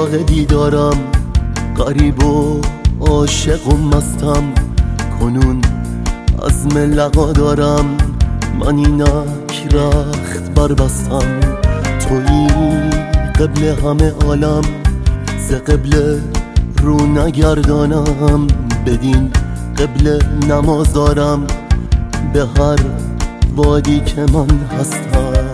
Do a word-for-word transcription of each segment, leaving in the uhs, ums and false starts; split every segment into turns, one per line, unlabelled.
اشتاق دیدارم، غریب و عاشق و مستم، کنون عزم لقا دارم. من اینک رخت بربستم، تویی قبل همه عالم، ز قبل رو نگردانم، بدین قبل نماز دارم به هر وادی که من هستم.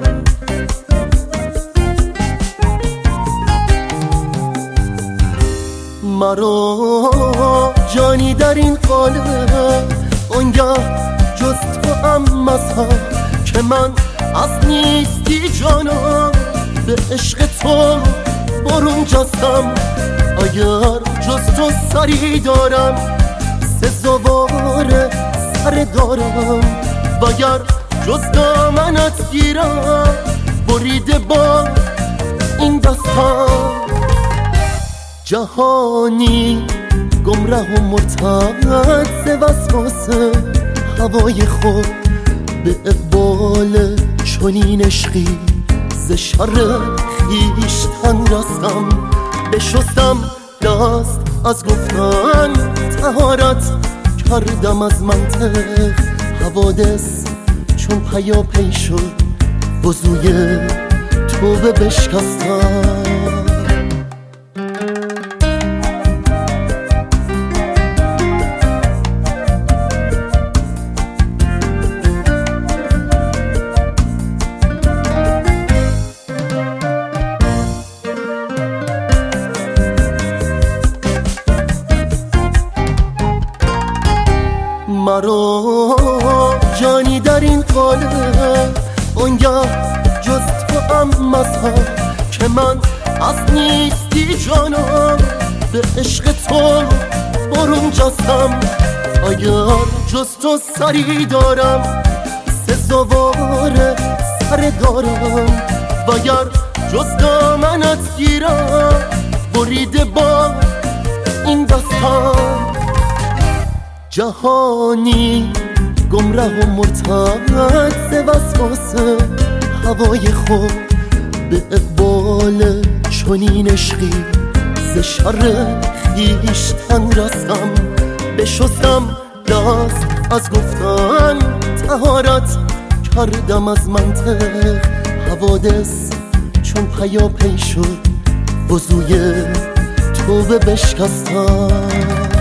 مرا جانی در این قالب، آنگه جز تو هم مذهب، که من از نیستی جانا به عشق تو برون جستم. اگر جز تو سری دارم، سزاوار سر دارم، وگر جز دامنت گیرم، بریده با این دستم. جهانی گمره و مرتد ز وسواس هوای خود، به اقبال چنین عشقی ز شر خویشتن رستم. بشستم دست از گفتن، طهارت کردم از منطق، حوادث چون پیاپی شد وضوی توبه بشکستم. مرا جانی در این قالب، آنگه جز تو هم مذهب، که من از نیستی جانم به عشق تو برون جستم. اگر جز تو سری دارم، سزاوار سر دارم، وگر جز دامنت گیرم، بریده با این دستم. جهانی گمره و مرتد ز وسواس هوای خود، به اقبال چنین عشقی ز شر خویشتن رستم. بشستم دست از گفتن، طهارت کردم از منطق، حوادث چون پیاپی شد وضوی توبه بشکستم.